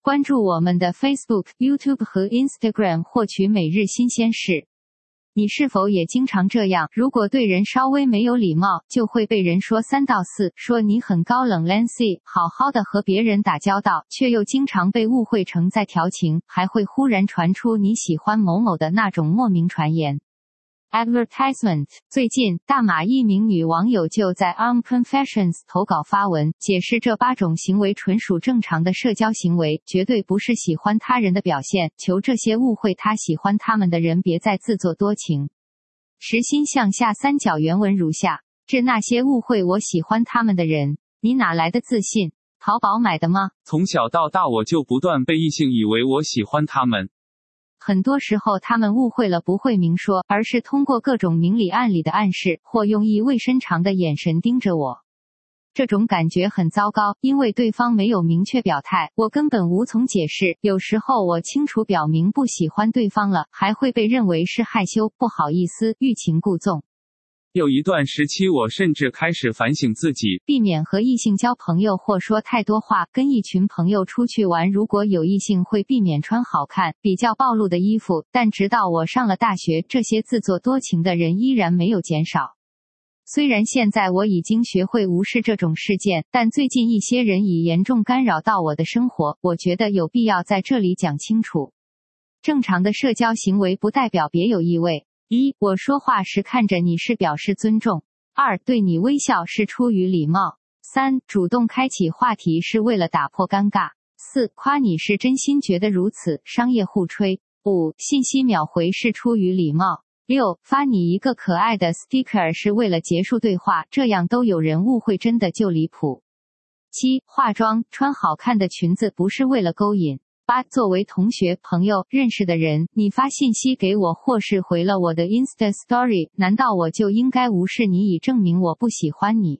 关注我们的 Facebook、YouTube 和 Instagram 获取每日新鲜事。你是否也经常这样？如果对人稍微没有礼貌，就会被人说三道四，说你很高冷 Lancy， 好好的和别人打交道，却又经常被误会成在调情，还会忽然传出你喜欢某某的那种莫名传言。Advertisement。 最近，大马一名女网友就在 Confessions 投稿发文，解释这8种行为纯属正常的社交行为，绝对不是喜欢他人的表现，求这些误会他喜欢他们的人别再自作多情。实心向下三角原文如下：致那些误会我喜欢他们的人，你哪来的自信？淘宝买的吗？ 从小到大我就不断被异性以为我喜欢他们。 很多时候他们误会了不会明说，而是通过各种明里暗里的暗示，或用意味深长的眼神盯着我。这种感觉很糟糕，因为对方没有明确表态，我根本无从解释。有时候我清楚表明不喜欢对方了，还会被认为是害羞、不好意思、欲擒故纵。 有一段时期我甚至开始反省自己， 避免和异性交朋友或说太多话。跟一群朋友出去玩，如果有异性会避免穿好看、比较暴露的衣服，但直到我上了大学，这些自作多情的人依然没有减少。虽然现在我已经学会无视这种事件，但最近一些人已严重干扰到我的生活，我觉得有必要在这里讲清楚。正常的社交行为不代表别有意味。1. 我说话时看着你是表示尊重。2. 对你微笑是出于礼貌。3. 主动开启话题是为了打破尴尬。4. 夸你是真心觉得如此，商业互吹。5. 信息秒回是出于礼貌。6. 发你一个可爱的 sticker 是为了结束对话，这样都有人误会，真的就离谱。7. 化妆穿好看的裙子不是为了勾引。8. 作为同学、朋友、认识的人，你发信息给我或是回了我的 Insta Story， 难道我就应该无视你以证明我不喜欢你？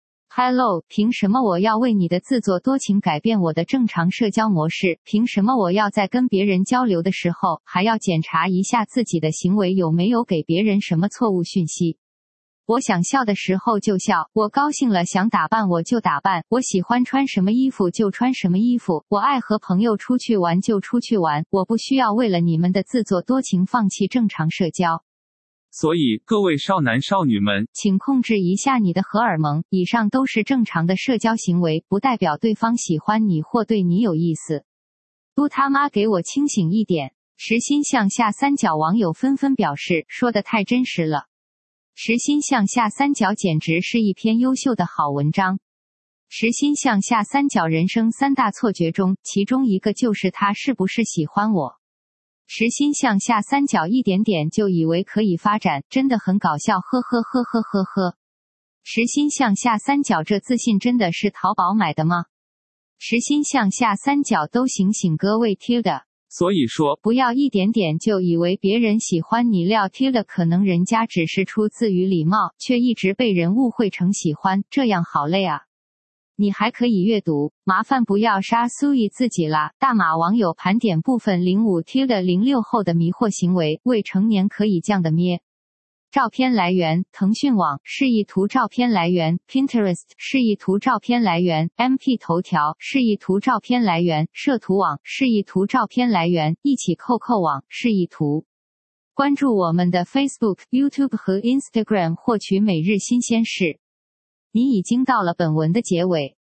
Hello， 凭什么我要为你的自作多情改变我的正常社交模式？凭什么我要在跟别人交流的时候，还要检查一下自己的行为有没有给别人什么错误讯息？我想笑的时候就笑，我高兴了想打扮我就打扮，我喜欢穿什么衣服就穿什么衣服，我爱和朋友出去玩就出去玩，我不需要为了你们的自作多情放弃正常社交。 所以，各位少男少女们， 请控制一下你的荷尔蒙，以上都是正常的社交行为，不代表对方喜欢你或对你有意思。都他妈给我清醒一点！实心向下三角网友纷纷表示，说得太真实了。实心向下三角简直是一篇优秀的好文章。实心向下三角人生3大错觉中，其中一个就是他是不是喜欢我。实心向下三角一点点就以为可以发展，真的很搞笑，呵呵呵呵呵呵。实心向下三角这自信真的是淘宝买的吗？实心向下三角都醒醒各位 Tilda。 所以说， 不要一点点就以为别人喜欢你撂贴了，可能人家只是出自于礼貌，却一直被人误会成喜欢，这样好累啊。你还可以阅读，麻烦不要杀苏以自己啦。大马网友盘点部分05贴了06后的迷惑行为，未成年可以降的咩。照片来源：腾讯网，示意图照片来源 Pinterest， 示意图照片来源 MP 头条，示意图照片来源摄图网，示意图照片来源一起扣扣网，示意图。关注我们的 Facebook、YouTube 和 Instagram 获取每日新鲜事。你已经到了本文的结尾。